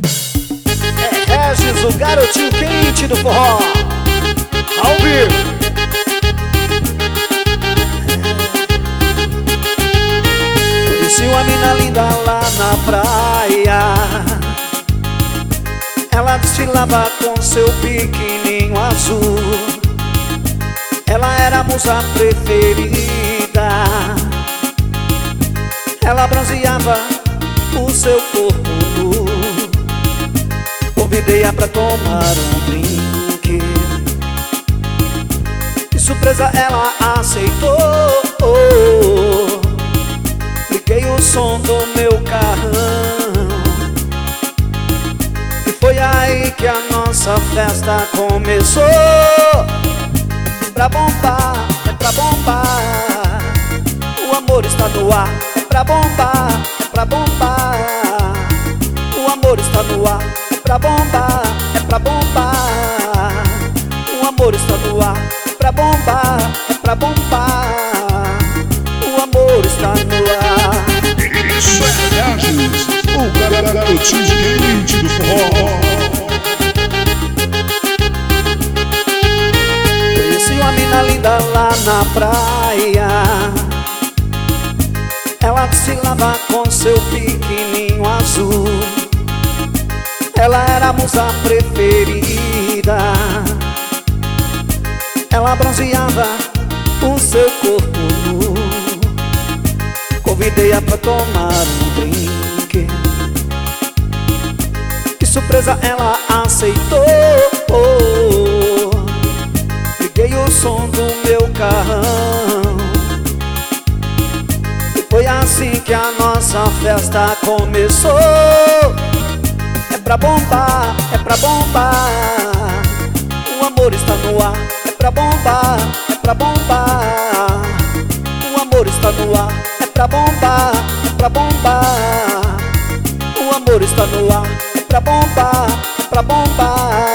É Regis, o garotinho quente do forró, ao vivo. Conheci uma mina linda lá na praia. Ela desfilava com seu biquininho azul. Ela era a musa preferida. Ela bronzeava o seu corpo nu. Convidei-a pra tomar um drink. De surpresa ela aceitou. Liguei o som do meu carrão. E foi aí que a nossa festa começou. É pra bombar, é pra bombar. O amor está no ar. É pra bombar, é pra bombar. O amor está no ar. É pra bombar, é pra bombar. O amor está no ar. É pra bombar, é pra bombar. O amor está no ar. Isso é Regis, o garotinho quente do forró. Conheci uma mina linda lá na praia. Ela desfilava com seu biquininho azul. Ela era a musa preferida. Ela bronzeava o seu corpo nu. Convidei-a pra tomar um drink. De surpresa ela aceitou. Liguei o som do meu carrão. E foi assim que a nossa festa começou. É pra bombar, é pra bombar. O amor está no ar. É pra bombar, é pra bombar. O amor está no ar. É pra bombar, é pra bombar. O amor está no ar. É pra bombar, é pra bombar.